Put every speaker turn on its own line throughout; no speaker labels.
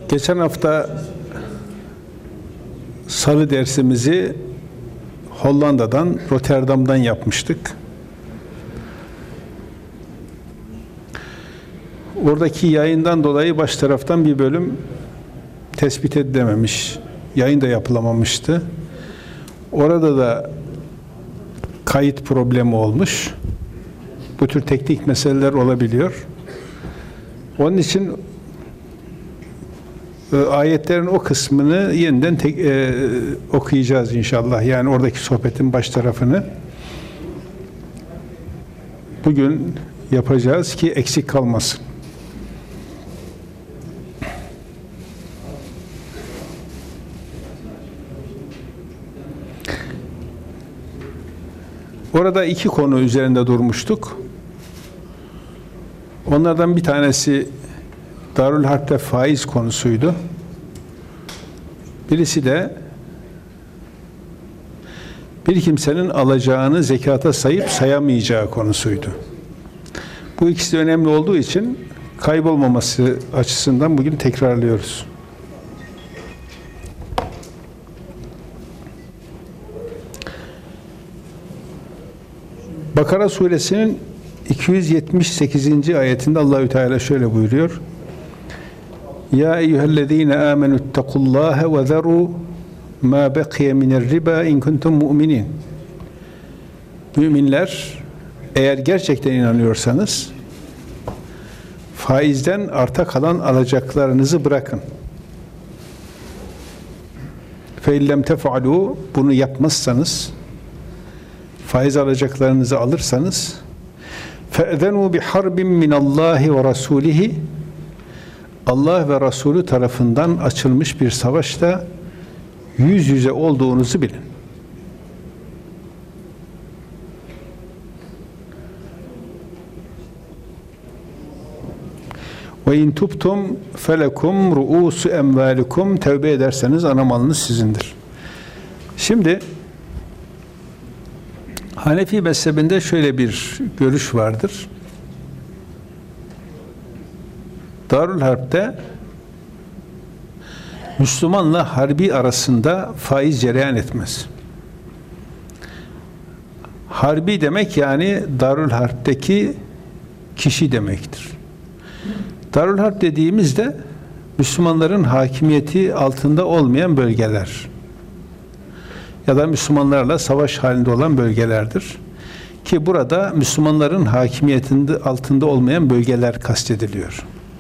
Geçen hafta salı dersimizi Hollanda'dan, Rotterdam'dan yapmıştık. Oradaki yayından dolayı baş taraftan bir bölüm tespit edilememiş. Yayın da yapılamamıştı. Orada da kayıt problemi olmuş. Bu tür teknik meseleler olabiliyor. Onun için ayetlerin o kısmını yeniden okuyacağız inşallah. Yani oradaki sohbetin baş tarafını bugün yapacağız ki eksik kalmasın. Orada iki konu üzerinde durmuştuk. Onlardan bir tanesi Darül Harp'te faiz konusuydu. Birisi de bir kimsenin alacağını zekata sayıp sayamayacağı konusuydu. Bu ikisi de önemli olduğu için kaybolmaması açısından bugün tekrarlıyoruz. Bakara suresinin 278. ayetinde Allahü Teala şöyle buyuruyor. Ya eyyühellezine amenüttekullâhe ve zerû mâ bekiye minerriba in kuntum mu'minin. Müminler, eğer gerçekten inanıyorsanız faizden arta kalan alacaklarınızı bırakın. Fe illem tef'alû, bunu yapmazsanız, faiz alacaklarınızı alırsanız fe'zenû biharbin minallâhi ve rasûlihi, Allah ve Resulü tarafından açılmış bir savaşta yüz yüze olduğunuzu bilin. Ve in tubtum felekum ru'usu emvalikum, tevbe ederseniz ana malınız sizindir. Şimdi Hanefi mezhebinde şöyle bir görüş vardır. Darül Harp'te Müslümanla harbi arasında faiz cereyan etmez. Harbi demek yani Darül Harp'teki kişi demektir. Darül Harp dediğimizde Müslümanların hakimiyeti altında olmayan bölgeler ya da Müslümanlarla savaş halinde olan bölgelerdir. Ki burada Müslümanların hakimiyetinde altında olmayan bölgeler kastediliyor.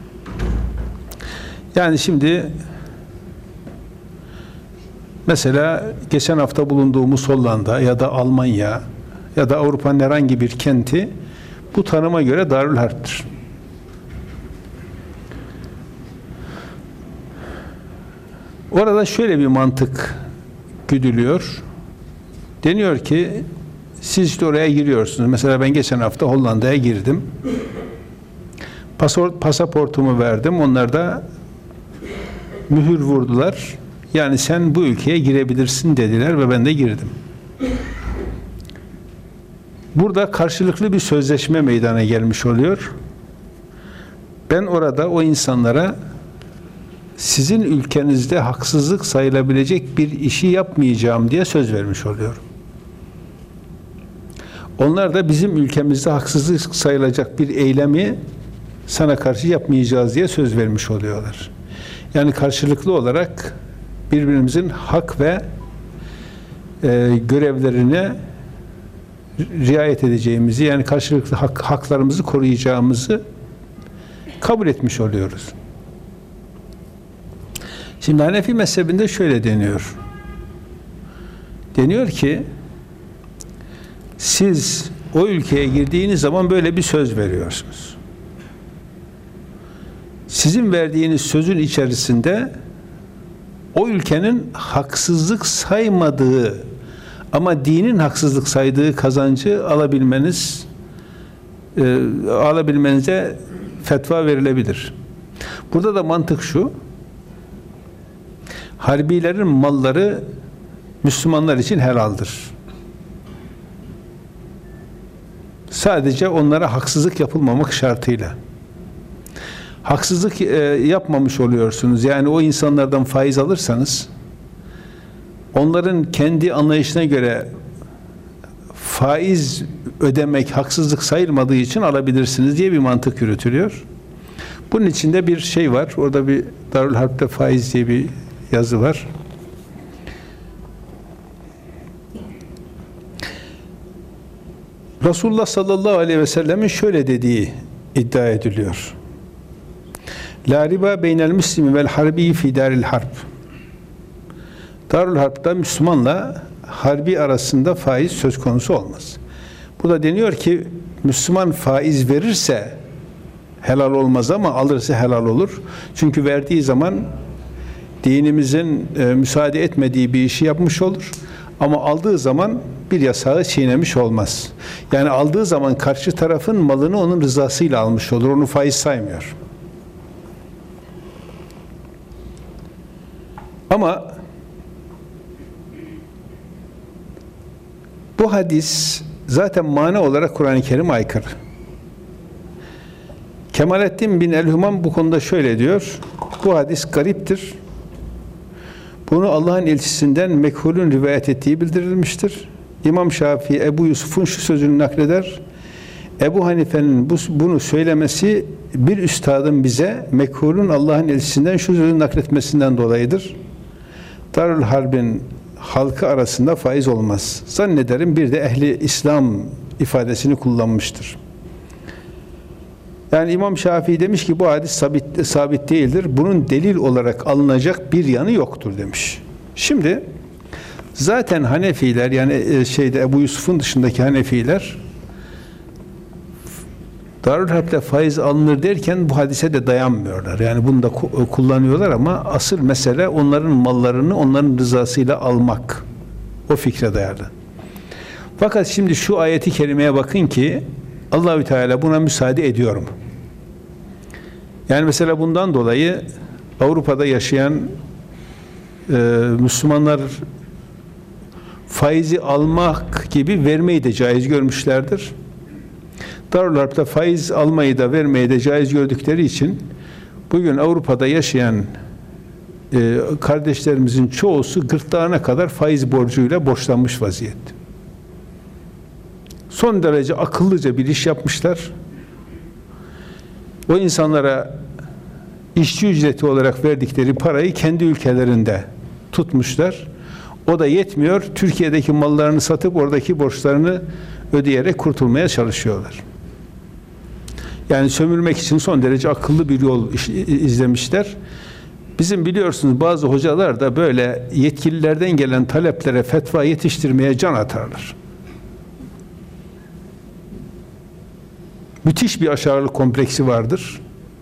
Yani şimdi mesela geçen hafta bulunduğumuz Hollanda ya da Almanya ya da Avrupa'nın herhangi bir kenti bu tanıma göre Darül Harp'tir. Orada şöyle bir mantık güdülüyor. Deniyor ki siz işte oraya giriyorsunuz. Mesela ben geçen hafta Hollanda'ya girdim. Pasaportumu verdim. Onlar da mühür vurdular. Yani sen bu ülkeye girebilirsin dediler ve ben de girdim. Burada karşılıklı bir sözleşme meydana gelmiş oluyor. Ben orada o insanlara sizin ülkenizde haksızlık sayılabilecek bir işi yapmayacağım diye söz vermiş oluyorum. Onlar da bizim ülkemizde haksızlık sayılacak bir eylemi sana karşı yapmayacağız diye söz vermiş oluyorlar. Yani karşılıklı olarak birbirimizin hak ve görevlerine riayet edeceğimizi, yani karşılıklı haklarımızı koruyacağımızı kabul etmiş oluyoruz. Şimdi Hanefi mezhebinde şöyle deniyor. Deniyor ki siz o ülkeye girdiğiniz zaman böyle bir söz veriyorsunuz. Sizin verdiğiniz sözün içerisinde o ülkenin haksızlık saymadığı ama dinin haksızlık saydığı kazancı alabilmenize fetva verilebilir. Burada da mantık şu: harbilerin malları Müslümanlar için helaldir. Sadece onlara haksızlık yapılmamak şartıyla. haksızlık yapmamış oluyorsunuz. Yani o insanlardan faiz alırsanız onların kendi anlayışına göre faiz ödemek haksızlık sayılmadığı için alabilirsiniz diye bir mantık yürütülüyor. Bunun içinde bir şey var. Orada bir Darül Harp'te faiz diye bir yazı var. Resulullah sallallahu aleyhi ve sellemin şöyle dediği iddia ediliyor. La riba beynel muslimi vel harbi fi daril harp. Darül Harp'ta Müslümanla harbi arasında faiz söz konusu olmaz. Bu da deniyor ki Müslüman faiz verirse helal olmaz ama alırsa helal olur. Çünkü verdiği zaman dinimizin müsaade etmediği bir işi yapmış olur. Ama aldığı zaman bir yasağı çiğnemiş olmaz. Yani aldığı zaman karşı tarafın malını onun rızasıyla almış olur. Onu faiz saymıyor. Ama bu hadis zaten mana olarak Kur'an-ı Kerim'e aykırı. Kemalettin bin el-Humam bu konuda şöyle diyor. Bu hadis gariptir. Bunu Allah'ın elçisinden mekhulün rivayet ettiği bildirilmiştir. İmam Şafii Ebu Yusuf'un şu sözünü nakleder. Ebu Hanife'nin bunu söylemesi bir üstadın bize mekhulün Allah'ın elçisinden şu sözünü nakletmesinden dolayıdır. Darül Harb'in halkı arasında faiz olmaz. Zannederim bir de ehli İslam ifadesini kullanmıştır. Yani İmam Şafii demiş ki bu hadis sabit değildir. Bunun delil olarak alınacak bir yanı yoktur demiş. Şimdi zaten Hanefiler yani Ebu Yusuf'un dışındaki Hanefiler Darül Harp'te faiz alınır derken bu hadise de dayanmıyorlar. Yani bunu da kullanıyorlar ama asıl mesele onların mallarını onların rızasıyla almak. O fikre dayalı. Fakat şimdi şu ayeti kerimeye bakın ki Allahü Teala buna müsaade ediyor mu? Yani mesela bundan dolayı Avrupa'da yaşayan Müslümanlar faizi almak gibi vermeyi de caiz görmüşlerdir. Darül Harp'ta faiz almayı da vermeyi de caiz gördükleri için bugün Avrupa'da yaşayan kardeşlerimizin çoğusu gırtlağına kadar faiz borcuyla borçlanmış vaziyette. Son derece akıllıca bir iş yapmışlar. O insanlara işçi ücreti olarak verdikleri parayı kendi ülkelerinde tutmuşlar. O da yetmiyor. Türkiye'deki mallarını satıp oradaki borçlarını ödeyerek kurtulmaya çalışıyorlar. Yani sömürmek için son derece akıllı bir yol izlemişler. Bizim biliyorsunuz bazı hocalar da böyle yetkililerden gelen taleplere fetva yetiştirmeye can atarlar. Müthiş bir aşağılık kompleksi vardır.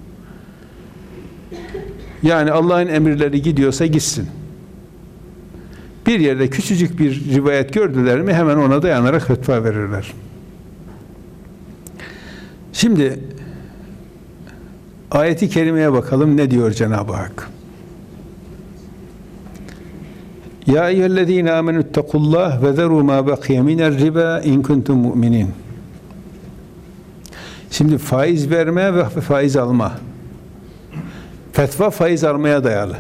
Yani Allah'ın emirleri gidiyorsa gitsin. Bir yerde küçücük bir rivayet gördüler mi hemen ona dayanarak fetva verirler. Şimdi ayeti kerimeye bakalım ne diyor Cenab-ı Hak. Ya eyyühellezine amenüttekullah ve zeru ma bakiye minel riba in kuntum mu'minin. Şimdi faiz verme ve faiz alma. Fetva faiz almaya dayalı.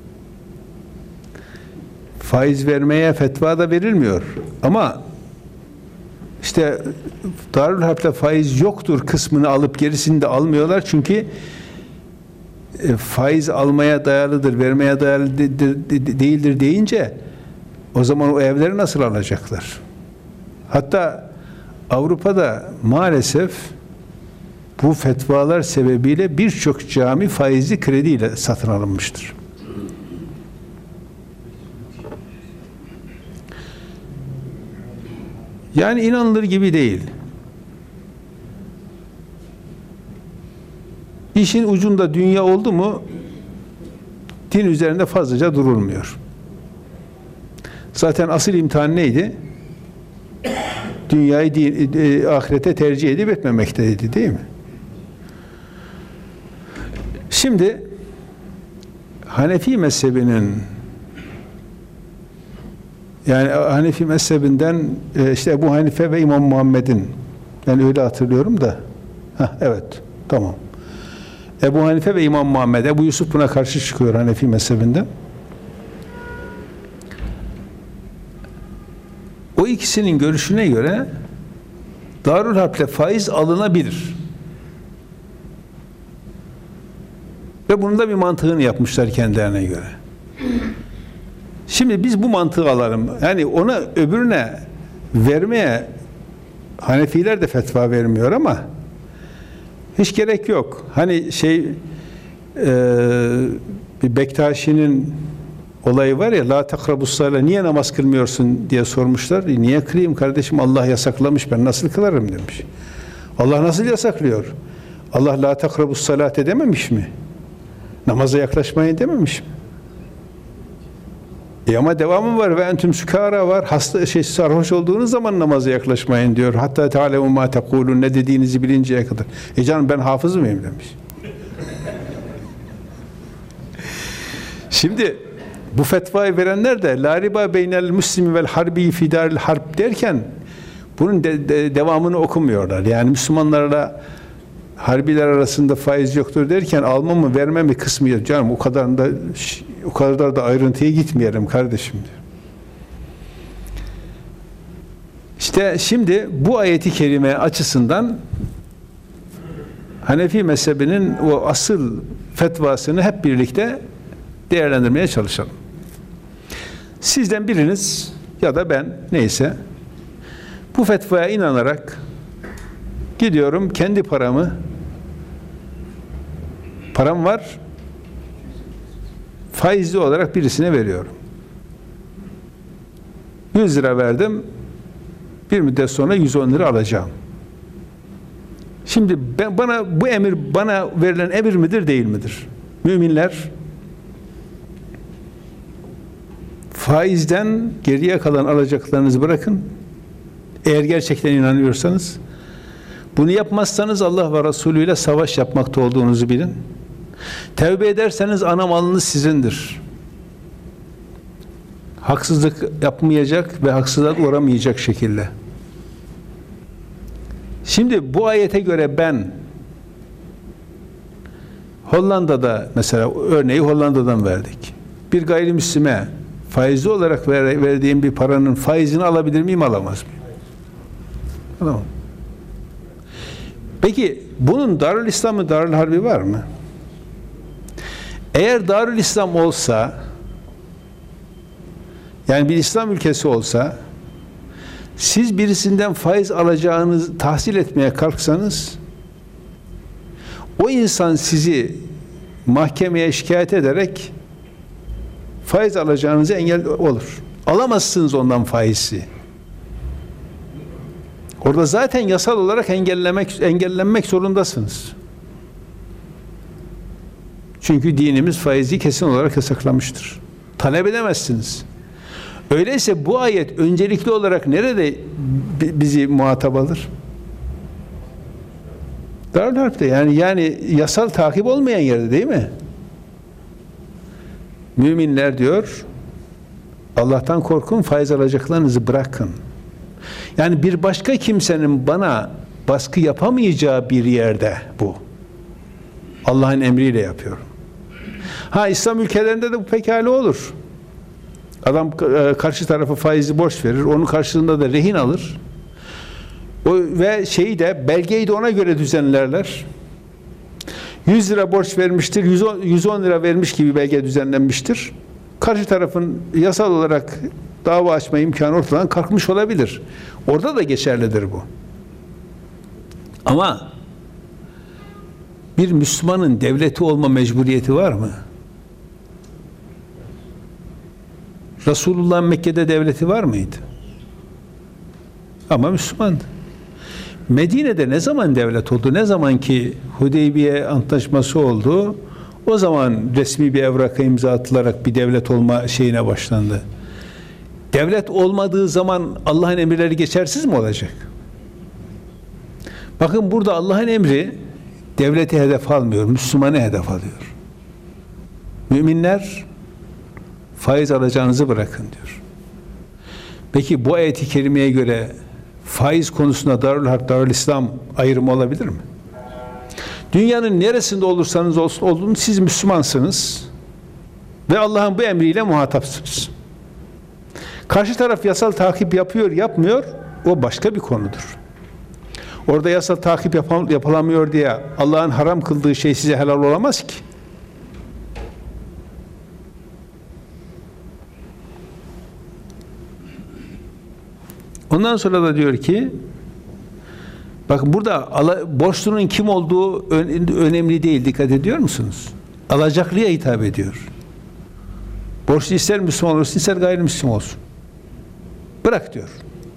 Faiz vermeye fetva da verilmiyor. Ama işte Darül Harp'te faiz yoktur kısmını alıp gerisini de almıyorlar. Çünkü faiz almaya dayalıdır, vermeye dayalı değildir deyince o zaman o evleri nasıl alacaklar? Hatta Avrupa'da maalesef bu fetvalar sebebiyle birçok cami faizli krediyle satın alınmıştır. Yani inanılır gibi değil. İşin ucunda dünya oldu mu din üzerinde fazlaca durulmuyor. Zaten asıl imtihan neydi? Dünyayı ahirete tercih edip etmemekteydi, değil mi? Şimdi Hanefi mezhebinin yani Hanefi mezhebinden işte Ebu Hanife ve İmam Muhammed'in ben öyle hatırlıyorum da evet tamam. Ebu Hanife ve İmam Muhammed. Ebu Yusuf buna karşı çıkıyor Hanefi mezhebinden. O ikisinin görüşüne göre Darül Harp'le faiz alınabilir. Ve bunun da bir mantığını yapmışlar kendilerine göre. Şimdi biz bu mantığı alalım. Yani ona öbürüne vermeye Hanefiler de fetva vermiyor ama hiç gerek yok. Hani bir Bektaşi'nin olayı var ya, la takrabus sale, niye namaz kılmıyorsun diye sormuşlar. Niye kılayım kardeşim, Allah yasaklamış, ben nasıl kılarım demiş. Allah nasıl yasaklıyor? Allah la takrabus salate dememiş mi? Namaza yaklaşmayın dememiş mi? Ama devamı var, ve entüm sükara var. Sarhoş olduğunuz zaman namaza yaklaşmayın diyor. Hatta tealemu ma tekulun, ne dediğinizi bilinceye kadar. Canım ben hafız mıyım demiş. Şimdi bu fetvayı verenler de la riba beynel muslimi vel harbi fidaril harp derken bunun devamını okumuyorlar. Yani Müslümanlarla harbiler arasında faiz yoktur derken alma mı verme mi kısmı yok. Canım o kadar da ayrıntıya gitmeyelim kardeşim diyor. İşte şimdi bu ayeti kerime açısından Hanefi mezhebinin o asıl fetvasını hep birlikte değerlendirmeye çalışalım. Sizden biriniz ya da ben, neyse, bu fetvaya inanarak gidiyorum, kendi param var, faizli olarak birisine veriyorum. 100 lira verdim, bir müddet sonra 110 lira alacağım. Şimdi bu emir bana verilen emir midir, değil midir? Müminler faizden geriye kalan alacaklarınızı bırakın. Eğer gerçekten inanıyorsanız, bunu yapmazsanız Allah ve Resulü ile savaş yapmakta olduğunuzu bilin. Tevbe ederseniz ana malınız sizindir. Haksızlık yapmayacak ve haksızlığa uğramayacak şekilde. Şimdi bu ayete göre ben Hollanda'da, mesela örneği Hollanda'dan verdik, bir gayrimüslime faizli olarak verdiğim bir paranın faizini alabilir miyim, alamaz mıyım? Alamam. Peki bunun Darül İslam mı, Darül Harbi var mı? Eğer Darül İslam olsa, yani bir İslam ülkesi olsa, siz birisinden faiz alacağınızı tahsil etmeye kalksanız, o insan sizi mahkemeye şikayet ederek faiz alacağınıza engel olur. Alamazsınız ondan faizi. Orada zaten yasal olarak engellenmek zorundasınız. Çünkü dinimiz faizi kesin olarak yasaklamıştır. Talep edemezsiniz. Öyleyse bu ayet öncelikli olarak nerede bizi muhatap alır? Darül Harp'te, yani yasal takip olmayan yerde, değil mi? Müminler diyor, Allah'tan korkun, faiz alacaklarınızı bırakın. Yani bir başka kimsenin bana baskı yapamayacağı bir yerde bu. Allah'ın emriyle yapıyorum. İslam ülkelerinde de bu pekala olur. Adam karşı tarafa faizli borç verir, onun karşılığında da rehin alır. Ve belgeyi de ona göre düzenlerler. 100 lira borç vermiştir, 110 lira vermiş gibi belge düzenlenmiştir. Karşı tarafın yasal olarak dava açma imkanı ortadan kalkmış olabilir. Orada da geçerlidir bu. Ama bir Müslümanın devleti olma mecburiyeti var mı? Resulullah'ın Mekke'de devleti var mıydı? Ama Müslümandı. Medine'de ne zaman devlet oldu? Ne zaman ki Hudeybiye Antlaşması oldu, o zaman resmi bir evraka imza atılarak bir devlet olma şeyine başlandı. Devlet olmadığı zaman Allah'ın emirleri geçersiz mi olacak? Bakın burada Allah'ın emri devleti hedef almıyor, Müslümanı hedef alıyor. Müminler faiz alacağınızı bırakın diyor. Peki bu ayet-i kerimeye göre faiz konusunda Darül Harp, Darül İslam ayrımı olabilir mi? Dünyanın neresinde olursanız olun siz Müslümansınız ve Allah'ın bu emriyle muhatapsınız. Karşı taraf yasal takip yapıyor, yapmıyor, o başka bir konudur. Orada yasal takip yapılamıyor diye Allah'ın haram kıldığı şey size helal olamaz ki. Ondan sonra da diyor ki, bakın burada borçlunun kim olduğu önemli değil, dikkat ediyor musunuz? Alacaklıya hitap ediyor. Borçlu ister Müslüman olsun, ister gayrimüslim olsun. Bırak diyor.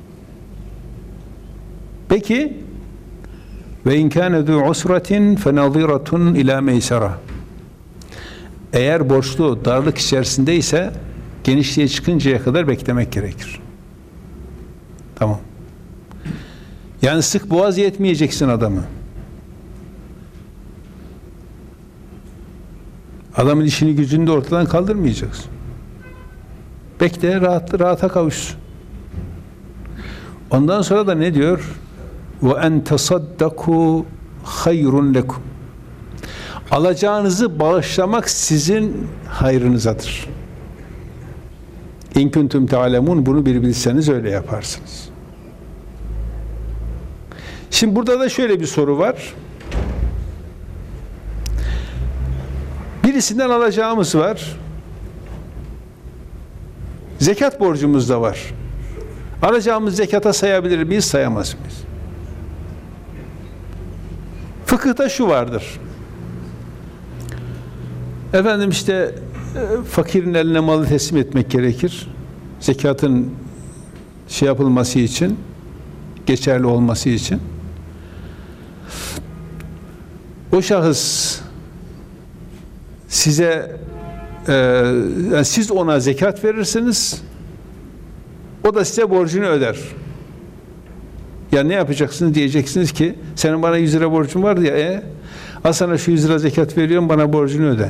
Peki ve in kana zu usratin fenaziratun ila meysara. Eğer borçlu darlık içerisindeyse genişliğe çıkıncaya kadar beklemek gerekir. Tamam. Yani sık boğaz yetmeyeceksin adamı. Adamın işini gücünü de ortadan kaldırmayacaksın. Bekle, rahata kavuşsun. Ondan sonra da ne diyor? Ve en tasaddaku hayrun lekum. Alacağınızı bağışlamak sizin hayrınızadır. İn kuntum ta'lemun, bunu bir bilseniz öyle yaparsınız. Şimdi burada da şöyle bir soru var. Birisinden alacağımız var. Zekat borcumuz da var. Alacağımız zekata sayabilir miyiz, sayamaz mıyız? Fıkıhta şu vardır. Efendim işte fakirin eline malı teslim etmek gerekir. Zekatın şey yapılması için, geçerli olması için. O şahıs size yani siz ona zekat verirsiniz, o da size borcunu öder. Ya ne yapacaksınız? Diyeceksiniz ki senin bana 100 lira borcun vardı ya, al sana şu 100 lira zekat veriyorum, bana borcunu öde.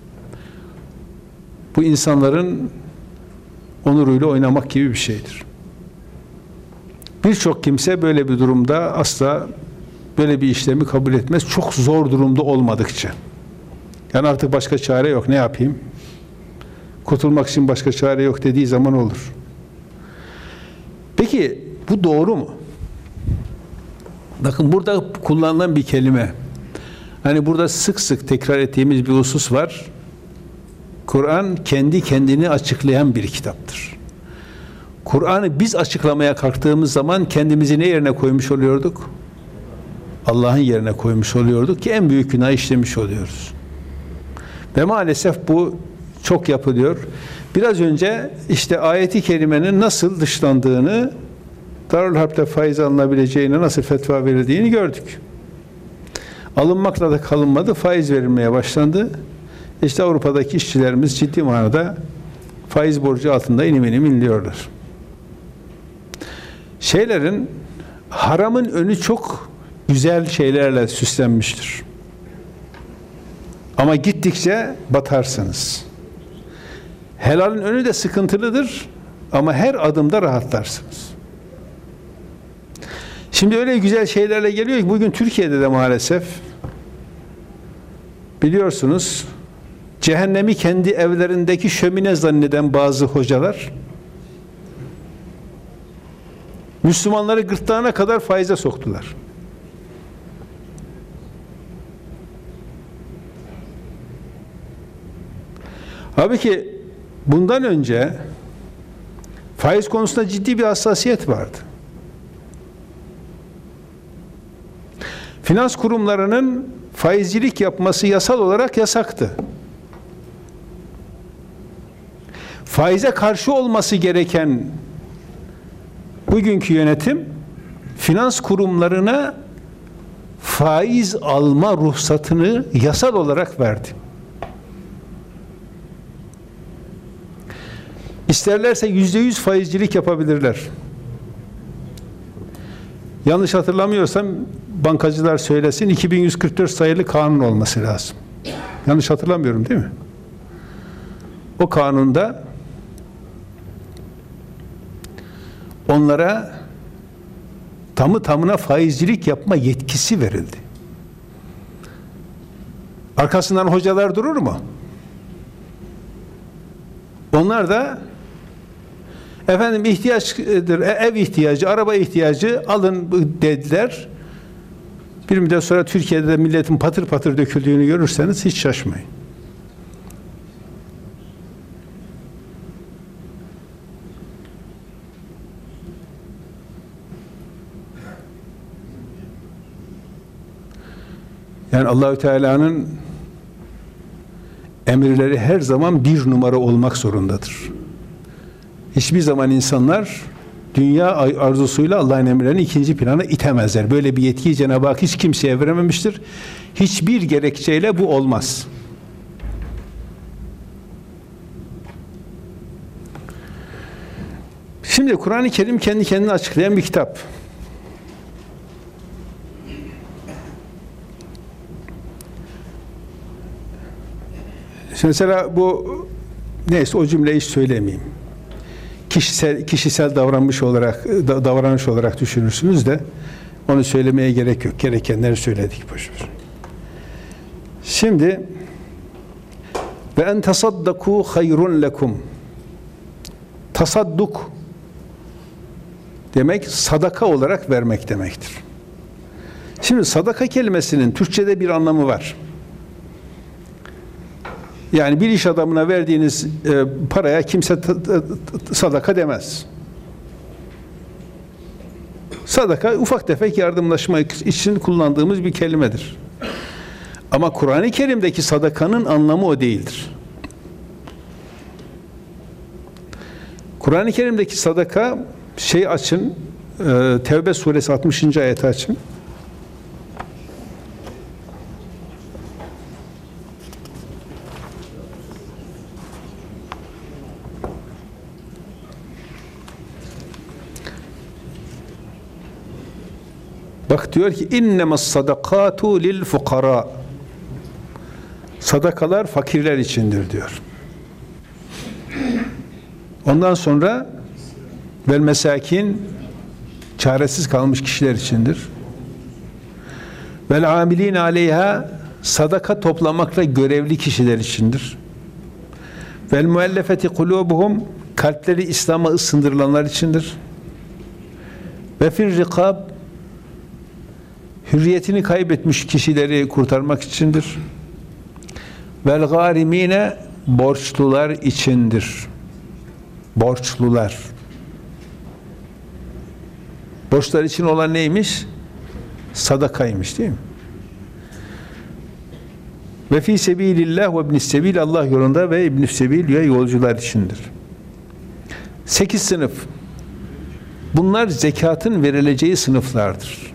Bu insanların onuruyla oynamak gibi bir şeydir. Birçok kimse böyle bir durumda asla böyle bir işlemi kabul etmez. Çok zor durumda olmadıkça. Yani artık başka çare yok, ne yapayım? Kurtulmak için başka çare yok dediği zaman olur. Peki bu doğru mu? Bakın burada kullanılan bir kelime. Hani burada sık sık tekrar ettiğimiz bir husus var. Kur'an kendi kendini açıklayan bir kitaptır. Kur'an'ı biz açıklamaya kalktığımız zaman kendimizi ne yerine koymuş oluyorduk? Allah'ın yerine koymuş oluyorduk ki en büyük günah işlemiş oluyoruz. Ve maalesef bu çok yapılıyor. Biraz önce işte ayeti kerimenin nasıl dışlandığını, Darül Harp'te faiz alınabileceğine nasıl fetva verildiğini gördük. Alınmakla da kalınmadı, faiz verilmeye başlandı. İşte Avrupa'daki işçilerimiz ciddi manada faiz borcu altında inim inim inliyorlar. Haramın önü çok güzel şeylerle süslenmiştir. Ama gittikçe batarsınız. Helalin önü de sıkıntılıdır ama her adımda rahatlarsınız. Şimdi öyle güzel şeylerle geliyor ki bugün Türkiye'de de maalesef biliyorsunuz cehennemi kendi evlerindeki şömine zanneden bazı hocalar Müslümanları gırtlağına kadar faize soktular. Halbuki bundan önce faiz konusunda ciddi bir hassasiyet vardı. Finans kurumlarının faizcilik yapması yasal olarak yasaktı. Faize karşı olması gereken bugünkü yönetim finans kurumlarına faiz alma ruhsatını yasal olarak verdi. İsterlerse %100 faizcilik yapabilirler. Yanlış hatırlamıyorsam bankacılar söylesin, 2144 sayılı kanun olması lazım. Yanlış hatırlamıyorum değil mi? O kanunda onlara tamı tamına faizcilik yapma yetkisi verildi. Arkasından hocalar durur mu? Onlar da efendim ihtiyaçtır, ev ihtiyacı, araba ihtiyacı alın dediler. Bir müddet sonra Türkiye'de de milletin patır patır döküldüğünü görürseniz hiç şaşmayın. Yani Allahü Teala'nın emirleri her zaman bir numara olmak zorundadır. Hiçbir zaman insanlar dünya arzusuyla Allah'ın emirlerini ikinci plana itemezler. Böyle bir yetkiyi Cenab-ı Hak hiç kimseye verememiştir. Hiçbir gerekçeyle bu olmaz. Şimdi Kur'an-ı Kerim kendi kendini açıklayan bir kitap. Şimdi mesela bu neyse o cümleyi hiç söylemeyeyim. Kişisel davranış olarak düşünürsünüz de onu söylemeye gerek yok. Gerekenleri söyledik boşver. Şimdi ve en tasaddaku hayrun lekum. Tasadduk demek sadaka olarak vermek demektir. Şimdi sadaka kelimesinin Türkçe'de bir anlamı var. Yani bir iş adamına verdiğiniz paraya kimse sadaka demez. Sadaka ufak tefek yardımlaşma için kullandığımız bir kelimedir. Ama Kur'an-ı Kerim'deki sadakanın anlamı o değildir. Kur'an-ı Kerim'deki sadaka açın, Tevbe suresi 60. ayeti açın. Bak diyor ki innemas sadakatu lil fukara. Sadakalar fakirler içindir diyor. Ondan sonra vel mesakin çaresiz kalmış kişiler içindir. Vel amilin aleyha sadaka toplamakla görevli kişiler içindir. Vel muellefeti kulubuhum kalpleri İslam'a ısındırılanlar içindir. Ve fir rikab hürriyetini kaybetmiş kişileri kurtarmak içindir. Vel gârimine borçlular içindir. Borçlular. Borçlar için olan neymiş? Sadakaymış değil mi? Ve fî sebîlillah ve ibnis sebil Allah yolunda ve ibnis sebil yolcular içindir. 8 sınıf. Bunlar zekatın verileceği sınıflardır.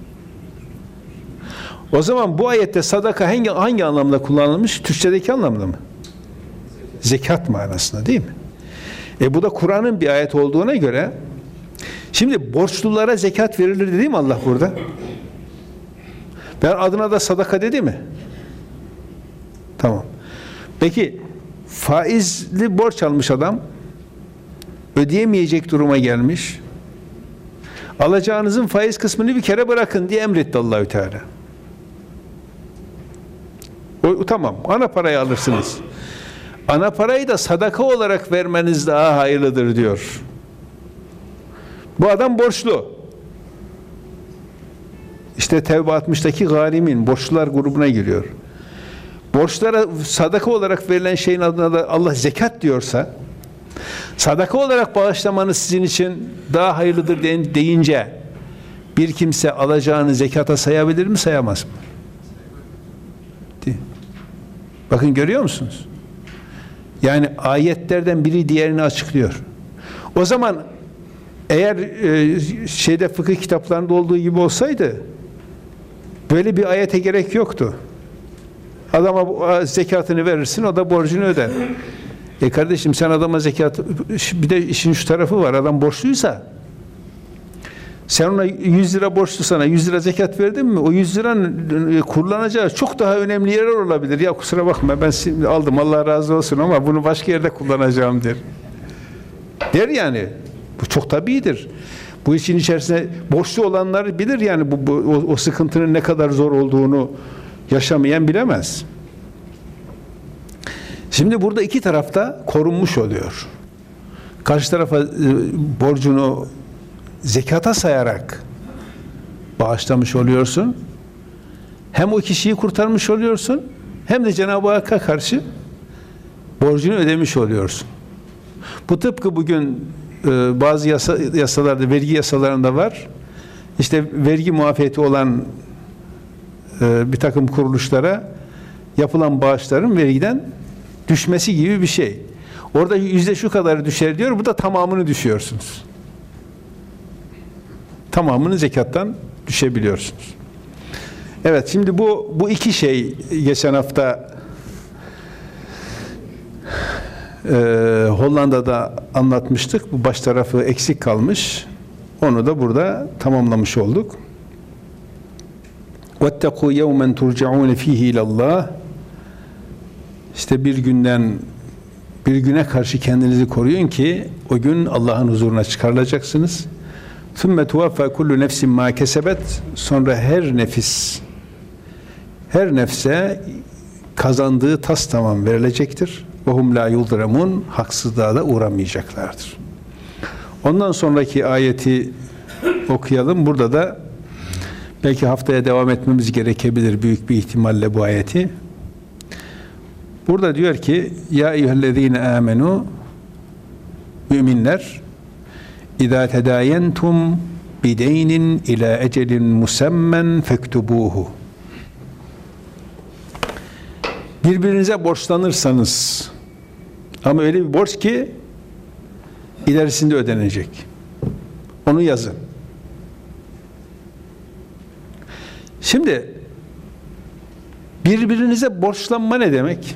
O zaman bu ayette sadaka hangi anlamda kullanılmış? Türkçedeki anlamda mı? Zekat manasında değil mi? Bu da Kur'an'ın bir ayet olduğuna göre şimdi borçlulara zekat verilir dedi mi Allah burada? Ben adına da sadaka dedi mi? Tamam. Peki faizli borç almış adam ödeyemeyecek duruma gelmiş. Alacağınızın faiz kısmını bir kere bırakın diye emretti Allahü Teala. Tamam. Ana parayı alırsınız. Ana parayı da sadaka olarak vermeniz daha hayırlıdır diyor. Bu adam borçlu. İşte Tevbe 60'taki garimin borçlular grubuna giriyor. Borçlara sadaka olarak verilen şeyin adına da Allah zekat diyorsa sadaka olarak bağışlamanız sizin için daha hayırlıdır deyince bir kimse alacağını zekata sayabilir mi, sayamaz mı? Bakın görüyor musunuz? Yani ayetlerden biri diğerini açıklıyor. O zaman eğer fıkıh kitaplarında olduğu gibi olsaydı böyle bir ayete gerek yoktu. Adama zekatını verirsin, o da borcunu öder. Kardeşim sen adama zekat, bir de işin şu tarafı var, adam borçluysa sen ona 100 lira borçlu, sana 100 lira zekat verdin mi? O 100 liranın kullanacağı çok daha önemli yerler olabilir. Ya kusura bakma ben şimdi aldım Allah razı olsun ama bunu başka yerde kullanacağım der yani. Bu çok tabiidir. Bu işin içerisinde borçlu olanlar bilir yani o sıkıntının ne kadar zor olduğunu yaşamayan bilemez. Şimdi burada iki tarafta korunmuş oluyor. Karşı tarafa borcunu zekata sayarak bağışlamış oluyorsun. Hem o kişiyi kurtarmış oluyorsun, hem de Cenab-ı Hakk'a karşı borcunu ödemiş oluyorsun. Bu tıpkı bugün bazı yasalarda, vergi yasalarında var. İşte vergi muafiyeti olan bir takım kuruluşlara yapılan bağışların vergiden düşmesi gibi bir şey. Orada yüzde şu kadarı düşer diyor, burada tamamını düşüyorsunuz. Tamamını zekattan düşebiliyorsunuz. Evet, şimdi bu iki şey geçen hafta Hollanda'da anlatmıştık. Bu baş tarafı eksik kalmış. Onu da burada tamamlamış olduk. وَاتَّقُوا يَوْمًا تُرْجَعُونَ ف۪يهِ اِلَى اللّٰهِ İşte bir güne karşı kendinizi koruyun ki o gün Allah'ın huzuruna çıkarılacaksınız. ثُمَّ تُوَفَّى كُلُّ نَفْسٍ مَا كَسَبَتْ Sonra her nefse kazandığı tamam verilecektir. وَهُمْ لَا يُظْلَمُونَ Haksızlığa da uğramayacaklardır. Ondan sonraki ayeti okuyalım. Burada da belki haftaya devam etmemiz gerekebilir büyük bir ihtimalle bu ayeti. Burada diyor ki ya eyyühellezine amenu müminler İzâ tedâyentum bideynin ilâ ecelin musemmen fektubuhu birbirinize borçlanırsanız ama öyle bir borç ki ilerisinde ödenecek. Onu yazın. Şimdi birbirinize borçlanma ne demek?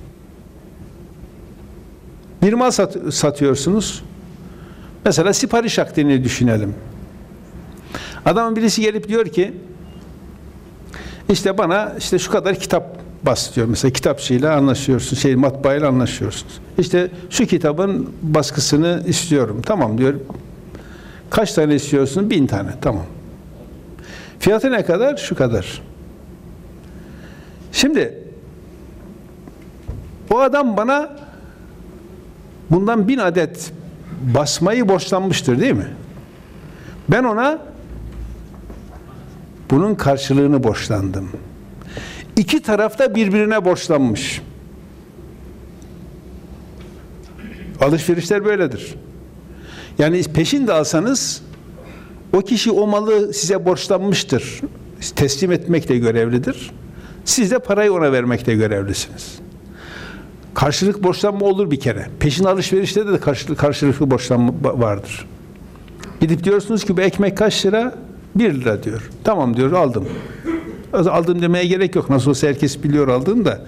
Bir mal satıyorsunuz. Mesela sipariş akdini düşünelim. Adamın birisi gelip diyor ki işte bana işte şu kadar kitap bas diyor. Mesela kitapçıyla anlaşıyorsun, matbaayla anlaşıyorsunuz. İşte şu kitabın baskısını istiyorum. Tamam diyor. Kaç tane istiyorsun? 1000 tane. Tamam. Fiyatı ne kadar? Şu kadar. Şimdi o adam bana bundan 1000 adet basmayı borçlanmıştır değil mi? Ben ona bunun karşılığını borçlandım. İki taraf da birbirine borçlanmış. Alışverişler böyledir. Yani peşin de alsanız o kişi o malı size borçlanmıştır. Teslim etmekle görevlidir. Siz de parayı ona vermekle görevlisiniz. Karşılık borçlanma olur bir kere. Peşin alışverişte de karşılıklı borçlanma vardır. Gidip diyorsunuz ki bu ekmek kaç lira? 1 lira diyor. Tamam diyor, aldım. Aldım demeye gerek yok. Nasıl olsa herkes biliyor aldığını da.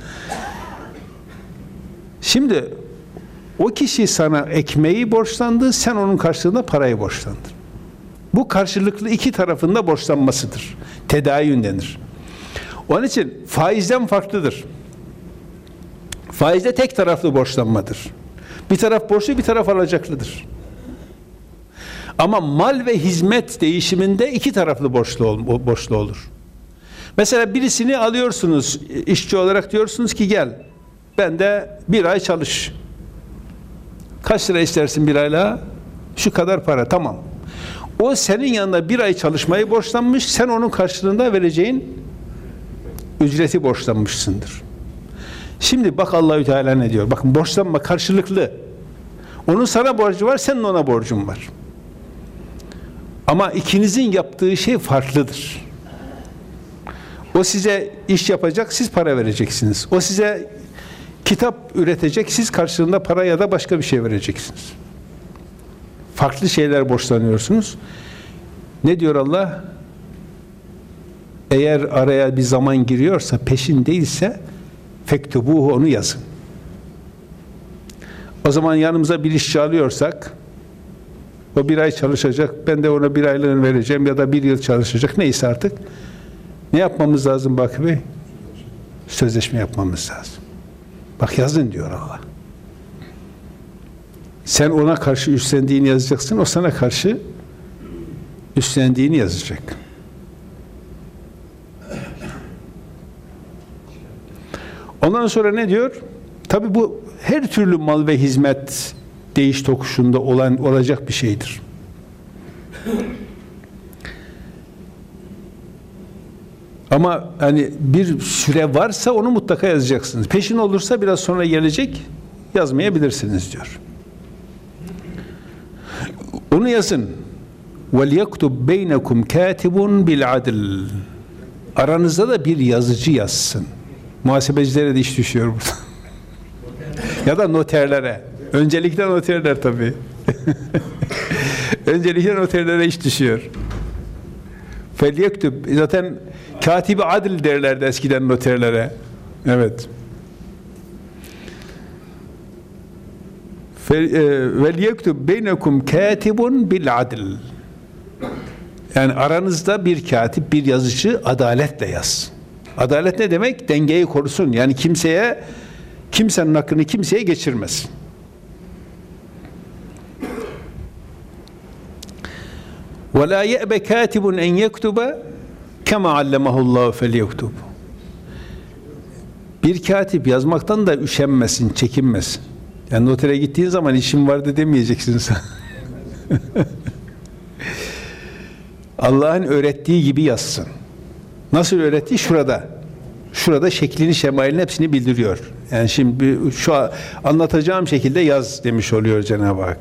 Şimdi o kişi sana ekmeği borçlandı, sen onun karşılığında parayı borçlandın. Bu karşılıklı iki tarafında borçlanmasıdır. Tedayün denir. Onun için faizden farklıdır. Faizde tek taraflı borçlanmadır. Bir taraf borçlu, bir taraf alacaklıdır. Ama mal ve hizmet değişiminde iki taraflı borçlu olur. Mesela birisini alıyorsunuz işçi olarak, diyorsunuz ki gel ben de 1 ay çalış. Kaç lira istersin 1 ayla? Şu kadar para. Tamam. O senin yanında 1 ay çalışmayı borçlanmış, sen onun karşılığında vereceğin ücreti borçlanmışsındır. Şimdi bak Allahü Teala ne diyor? Bakın borçlanma karşılıklı. Onun sana borcu var, senin ona borcun var. Ama ikinizin yaptığı şey farklıdır. O size iş yapacak, siz para vereceksiniz. O size kitap üretecek, siz karşılığında para ya da başka bir şey vereceksiniz. Farklı şeyler borçlanıyorsunuz. Ne diyor Allah? Eğer araya bir zaman giriyorsa, peşin değilse fektubuhu, onu yazın. O zaman yanımıza bir işçi alıyorsak o 1 ay çalışacak, ben de ona 1 aylığını vereceğim ya da 1 yıl çalışacak, neyse artık. Ne yapmamız lazım Bakı Bey? Sözleşme yapmamız lazım. Bak yazın diyor Allah. Sen ona karşı üstlendiğini yazacaksın, o sana karşı üstlendiğini yazacak. Ondan sonra ne diyor? Tabi bu her türlü mal ve hizmet değiş tokuşunda olacak bir şeydir. Ama hani bir süre varsa onu mutlaka yazacaksınız. Peşin olursa biraz sonra gelecek, yazmayabilirsiniz diyor. Onu yazın. وَلْيَكْتُبْ بَيْنَكُمْ كَاتِبٌ بِالْعَدْلِ. Aranızda da bir yazıcı yazsın. Muhasebecilere de iş düşüyor burada. Ya da noterlere. Öncelikle noterler tabii. Öncelikle noterlere iş düşüyor. فَلْيَكْتُبْ. Zaten katibi adil derlerdi eskiden noterlere. Evet. وَلْيَكْتُبْ بَيْنَكُمْ كَاتِبٌ بِالْعَدْلِ. Yani aranızda bir katip, bir yazıcı adaletle yazsın. Adalet ne demek? Dengeyi korusun. Yani kimsenin hakkını kimseye geçirmesin. وَلَا يَأْبَ كَاتِبٌ اَنْ يَكْتُبَ كَمَا عَلَّمَهُ اللّٰهُ فَلْيَكْتُبُ. Bir katip yazmaktan da üşenmesin, çekinmesin. Yani notere gittiğin zaman işim vardı demeyeceksin sen. Allah'ın öğrettiği gibi yazsın. Nasıl öğrettiği? Şurada. Şurada şeklini, şemalini hepsini bildiriyor. Yani şimdi şu anlatacağım şekilde yaz demiş oluyor Cenab-ı Hak.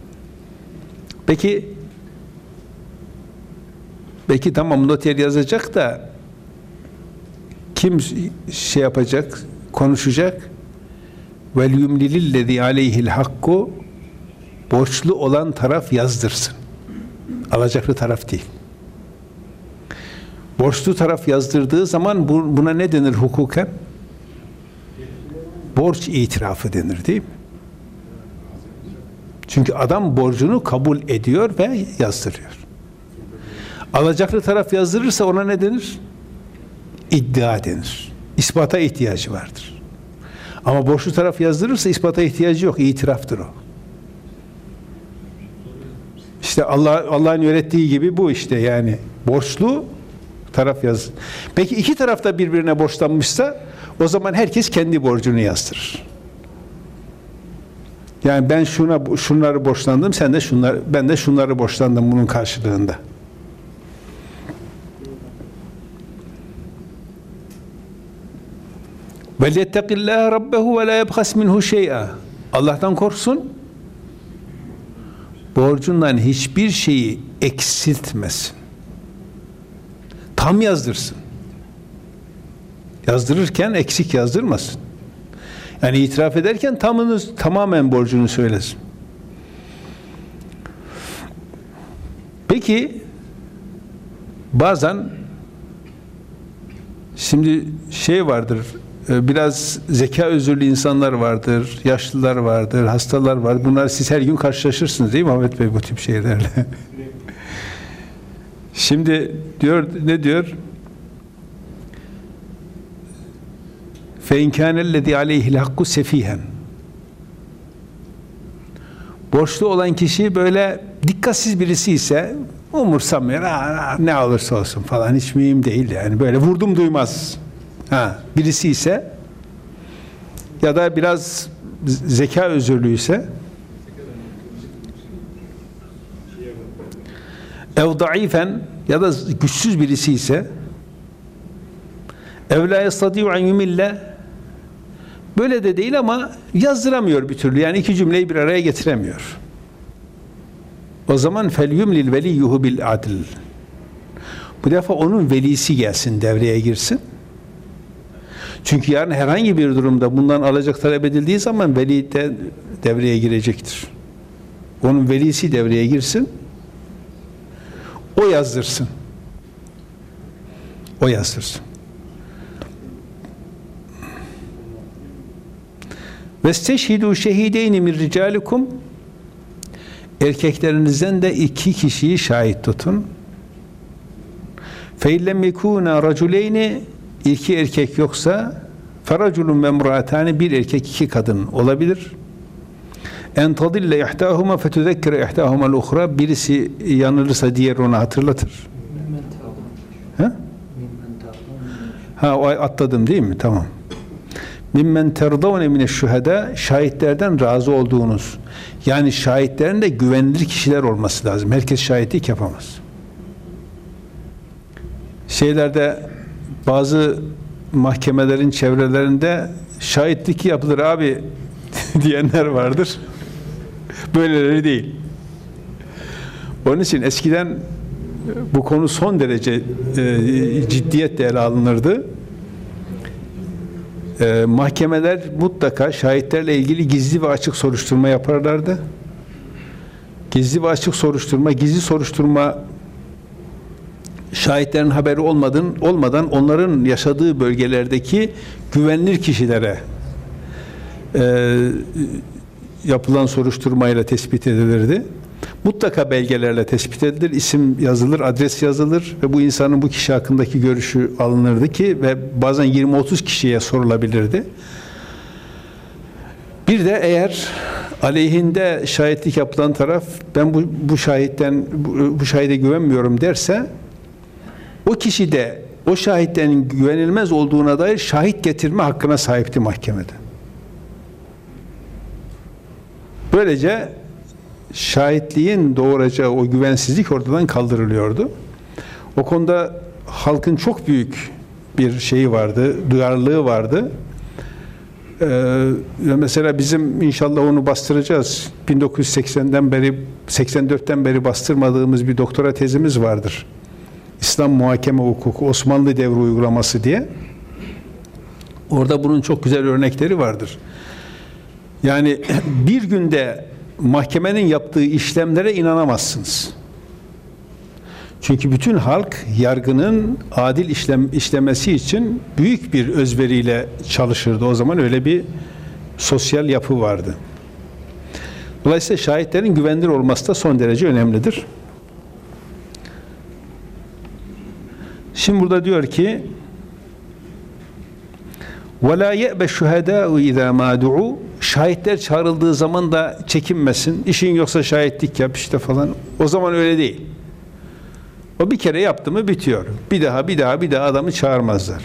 Peki tamam, noter yazacak da kim şey yapacak, konuşacak? Vel yumlilillezî aleyhil hakku. Borçlu olan taraf yazdırsın. Alacaklı taraf değil. Borçlu taraf yazdırdığı zaman buna ne denir hukuken? Borç itirafı denir, değil mi? Çünkü adam borcunu kabul ediyor ve yazdırıyor. Alacaklı taraf yazdırırsa ona ne denir? İddia denir. İspata ihtiyacı vardır. Ama borçlu taraf yazdırırsa ispata ihtiyacı yok. İtiraftır o. İşte Allah'ın öğrettiği gibi bu işte, yani borçlu taraf yazsın. Peki iki taraf da birbirine borçlanmışsa o zaman herkes kendi borcunu yazdırır. Yani ben şunları borçlandım, ben de şunları borçlandım bunun karşılığında. وَلْيَتَّقِ اللّٰهَ رَبَّهُ وَلَا يَبْخَسْ مِنْهُ شَيْئًا. Allah'tan korksun, borcundan hiçbir şeyi eksiltmesin. Tam yazdırsın. Yazdırırken eksik yazdırmasın. Yani itiraf ederken tamamen borcunu söylesin. Peki bazen şimdi şey vardır, biraz zeka özürlü insanlar vardır, yaşlılar vardır, hastalar var. Bunlar siz her gün karşılaşırsınız değil mi Ahmet Bey bu tip şeylerle? Şimdi ne diyor? فَاِنْ كَانَ الَّذ۪ي عَلَيْهِ الْحَقُّ سَف۪يهًا. Borçlu olan kişi böyle dikkatsiz birisi ise umursamıyor. Ne olursa olsun falan, hiç mühim değil yani. Böyle vurdum duymaz. Birisi ise ya da biraz zeka özürlüyse ev daifen ya da güçsüz birisi ise ev la yastadiu en yumille, böyle de değil ama yazdıramıyor bir türlü, yani iki cümleyi bir araya getiremiyor. O zaman fel yumlil veliyyuhu bil adl. Bu defa onun velisi gelsin, devreye girsin. Çünkü yarın herhangi bir durumda bundan alacak talep edildiği zaman veli de devreye girecektir. Onun velisi devreye girsin. O yazdırsın. O yazdırsın. Vesteşhidû şehideyni min ricalikum. Erkeklerinizden de 2 kişiyi şahit tutun. Fe illem yekûnâ raculeyni, 2 erkek yoksa feraculun memraatani, 1 erkek 2 kadın olabilir. En tadille ihtâhuma fetuzekkire ihtâhuma'l ukhra, birisi yanılırsa diğer onu hatırlatır. O atladım değil mi? Tamam. mimmen terdavne mineşşuhada, şahitlerden razı olduğunuz. Yani şahitlerin de güvenilir kişiler olması lazım. Herkes şahitlik yapamaz. Şeylerde, bazı mahkemelerin çevrelerinde şahitlik yapılır abi diyenler vardır. Böyleleri değil. Onun için eskiden bu konu son derece ciddiyetle ele alınırdı. Mahkemeler mutlaka şahitlerle ilgili gizli ve açık soruşturma yaparlardı. Gizli ve açık soruşturma, gizli soruşturma şahitlerin haberi olmadan onların yaşadığı bölgelerdeki güvenilir kişilere yapılan soruşturmayla tespit edilirdi. Mutlaka belgelerle tespit edilir, isim yazılır, adres yazılır ve bu insanın bu kişi hakkındaki görüşü alınırdı ki ve bazen 20-30 kişiye sorulabilirdi. Bir de eğer aleyhinde şahitlik yapılan taraf ben bu şahide güvenmiyorum derse o kişi de o şahitlerin güvenilmez olduğuna dair şahit getirme hakkına sahipti mahkemede. Böylece şahitliğin doğuracağı o güvensizlik ortadan kaldırılıyordu. O konuda halkın çok büyük bir şeyi vardı, duyarlılığı vardı. Mesela bizim inşallah onu bastıracağız. 1984'ten beri bastırmadığımız bir doktora tezimiz vardır. İslam muhakeme hukuku, Osmanlı devri uygulaması diye. Orada bunun çok güzel örnekleri vardır. Yani bir günde mahkemenin yaptığı işlemlere inanamazsınız. Çünkü bütün halk yargının adil işlemesi için büyük bir özveriyle çalışırdı. O zaman öyle bir sosyal yapı vardı. Dolayısıyla şahitlerin güvenilir olması da son derece önemlidir. Şimdi burada diyor ki وَلَا يَأْبَ الشُّهَدَاءُ اِذَا مَا دُعُوا Şahitler çağrıldığı zaman da çekinmesin. İşin yoksa şahitlik yap işte falan. O zaman öyle değil. O bir kere yaptı mı bitiyor. Bir daha adamı çağırmazlar.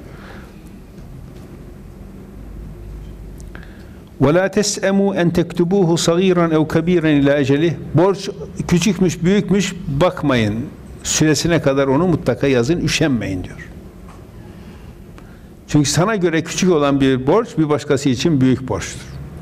وَلَا تَسْأَمُوا اَنْ تَكْتُبُوهُ صَغِيرًا اَوْ كَب۪يرًا اِلَى اَجَلِهِ Borç küçükmüş, büyükmüş bakmayın. Süresine kadar onu mutlaka yazın, üşenmeyin diyor. Çünkü sana göre küçük olan bir borç bir başkası için büyük borçtur.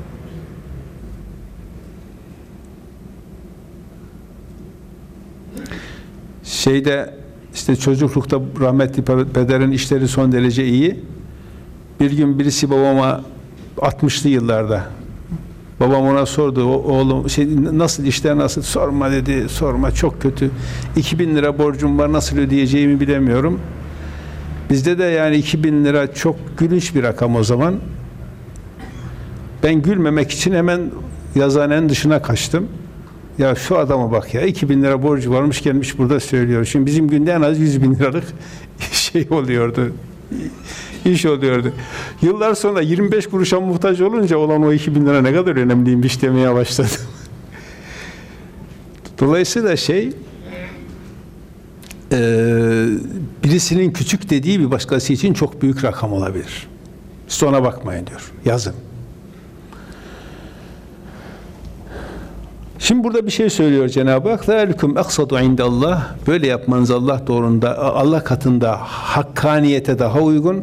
İşte çocuklukta rahmetli pederin işleri son derece iyi. Bir gün birisi babama 60'lı yıllarda babam ona sordu, oğlum nasıl işler nasıl? Sorma dedi, sorma çok kötü. 2000 lira borcum var, nasıl ödeyeceğimi bilemiyorum. Bizde de yani 2000 lira çok gülünç bir rakam o zaman. Ben gülmemek için hemen yazıhanenin dışına kaçtım. Ya şu adama bak ya, 2000 lira borcu varmış gelmiş burada söylüyor. Şimdi bizim günde en az 100 bin liralık şey oluyordu. İş oluyordu. Yıllar sonra 25 kuruşa muhtaç olunca olan o 2000 lira ne kadar önemliymiş demeye başladım. Dolayısıyla birisinin küçük dediği bir başkası için çok büyük rakam olabilir. Siz ona bakmayın diyor. Yazın. Şimdi burada bir şey söylüyor Cenab-ı Hak. ذَٰلِكُمْ اَقْصَدُ عِنْدَ اللّٰهِ Böyle yapmanız Allah katında hakkaniyete daha uygun.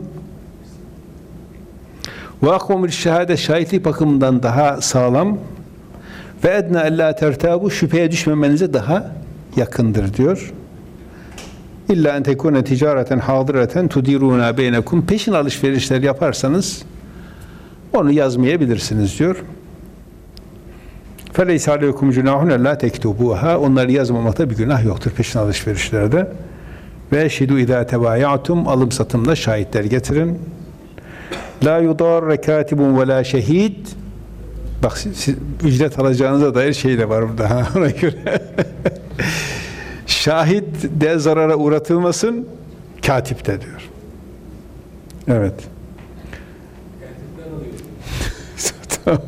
وَاَقْوَمُ الشَّهَادَ Şahitlik bakımından daha sağlam. وَاَدْنَا اَلَّا تَرْتَابُ Şüpheye düşmemenize daha yakındır diyor. İlla en tekune ticareten hadireten tudiruna beynekum peşin alışverişler yaparsanız onu yazmayabilirsiniz diyor. Feleysa aleykum cunahun la tektubuha onları yazmamakta bir günah yoktur peşin alışverişlerde. Ve şidu idâ tebayatum alım satımda şahitler getirin. La yudarre katibun ve la şehid bak siz ücret alacağınıza dair şey de var burada ona göre. Şahit de zarara uğratılmasın, katip de diyor. Evet. Tamam.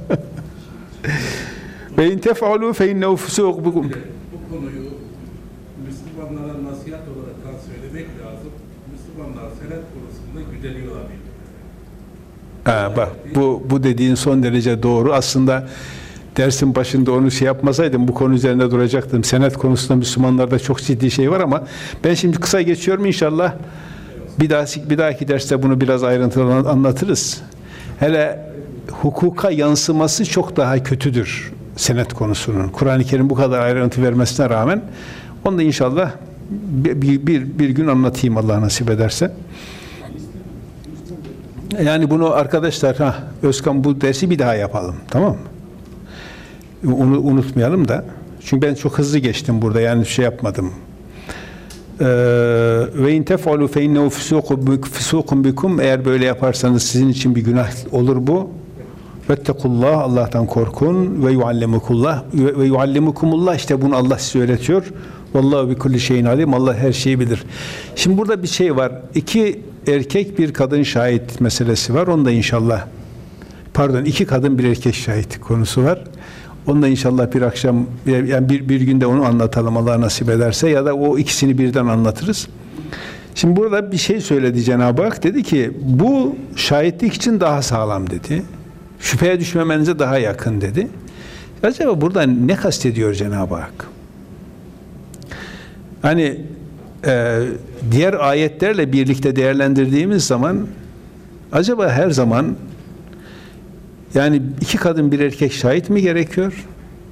Ve in tef'alû fe innehu fusûk bikum.
Bu konuyu Müslümanlara nasihat olarak söylemek lazım. Müslümanlar senet konusunda güdeniyorlar birbirine.
Ha, bak bu dediğin son derece doğru. Aslında dersin başında onu şey yapmasaydım bu konu üzerinde duracaktım. Senet konusunda Müslümanlarda çok ciddi şey var ama ben şimdi kısa geçiyorum inşallah. Bir dahaki derste bunu biraz ayrıntılı anlatırız. Hele hukuka yansıması çok daha kötüdür senet konusunun. Kur'an-ı Kerim bu kadar ayrıntı vermesine rağmen onu da inşallah bir gün anlatayım Allah nasip ederse. Yani bunu arkadaşlar Özkan bu dersi bir daha yapalım. Tamam mı? Unutmayalım da. Çünkü ben çok hızlı geçtim burada. Yani şey yapmadım. Ve in tef'alu fe innehu fusukun bikum, eğer böyle yaparsanız sizin için bir günah olur bu. Vettekullah, Allah'tan korkun ve yuallimukumullah, işte bunu Allah size öğretiyor. Vallahu bi kulli şeyin alim. Allah her şeyi bilir. Şimdi burada bir şey var. 2 erkek bir kadın şahit meselesi var. Onu da inşallah, pardon, 2 kadın bir erkek şahit konusu var. Onu da inşallah bir akşam, yani bir günde onu anlatalım Allah nasip ederse, ya da o ikisini birden anlatırız. Şimdi burada bir şey söyledi Cenab-ı Hak. Dedi ki bu şahitlik için daha sağlam dedi. Şüpheye düşmemenize daha yakın dedi. Acaba burada ne kastediyor Cenab-ı Hak? Hani diğer ayetlerle birlikte değerlendirdiğimiz zaman acaba her zaman yani 2 kadın bir erkek şahit mi gerekiyor?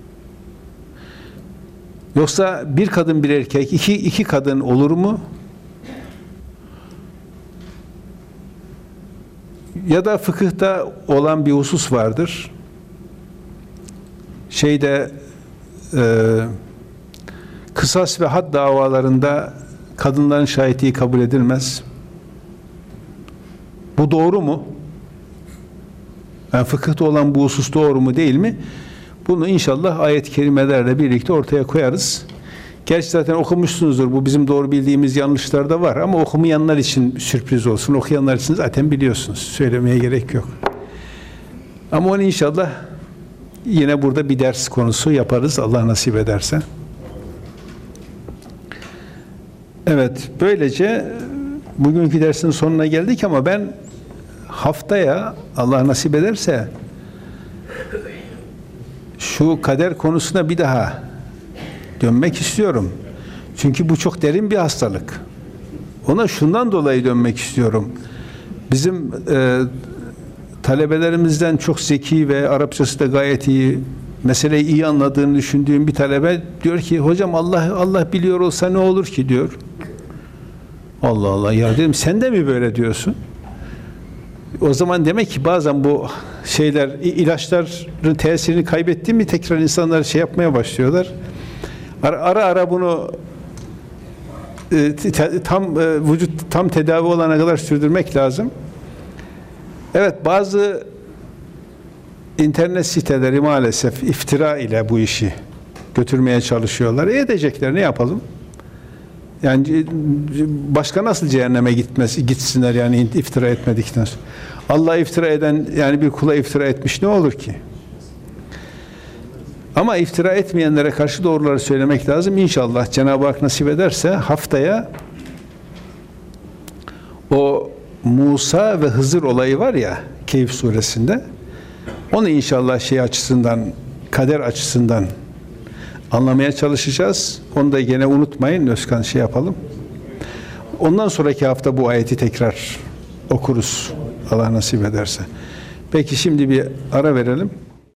Yoksa 1 kadın bir erkek, iki kadın olur mu? Ya da fıkıhta olan bir husus vardır. Kısas ve had davalarında kadınların şahitliği kabul edilmez. Bu doğru mu? Yani fıkıhta olan bu husus doğru mu değil mi? Bunu inşallah ayet-i kerimelerle birlikte ortaya koyarız. Gerçi zaten okumuşsunuzdur. Bu bizim doğru bildiğimiz yanlışlar da var ama okumayanlar için sürpriz olsun. Okuyanlar için zaten biliyorsunuz. Söylemeye gerek yok. Ama onu inşallah yine burada bir ders konusu yaparız Allah nasip ederse. Evet, böylece bugünkü dersin sonuna geldik ama ben haftaya Allah nasip ederse şu kader konusuna bir daha dönmek istiyorum. Çünkü bu çok derin bir hastalık. Ona şundan dolayı dönmek istiyorum. Bizim talebelerimizden çok zeki ve Arapçası da gayet iyi, meseleyi iyi anladığını düşündüğüm bir talebe diyor ki hocam Allah biliyor olsa ne olur ki diyor. Allah Allah, ya dedim sen de mi böyle diyorsun? O zaman demek ki bazen bu şeyler, ilaçların tesirini kaybetti mi tekrar insanlar şey yapmaya başlıyorlar. Ara bunu vücut tam tedavi olana kadar sürdürmek lazım. Evet, bazı internet siteleri maalesef iftira ile bu işi götürmeye çalışıyorlar. Edecekler, ne yapalım? Yani başka nasıl cehenneme gitsinler yani iftira etmedikten sonra. Allah iftira eden, yani bir kula iftira etmiş ne olur ki? Ama iftira etmeyenlere karşı doğruları söylemek lazım. İnşallah Cenab-ı Hak nasip ederse haftaya o Musa ve Hızır olayı var ya Kehf suresinde, onu inşallah şey açısından, kader açısından anlamaya çalışacağız. Onu da gene unutmayın, Özkan şey yapalım. Ondan sonraki hafta bu ayeti tekrar okuruz Allah nasip ederse. Peki şimdi bir ara verelim.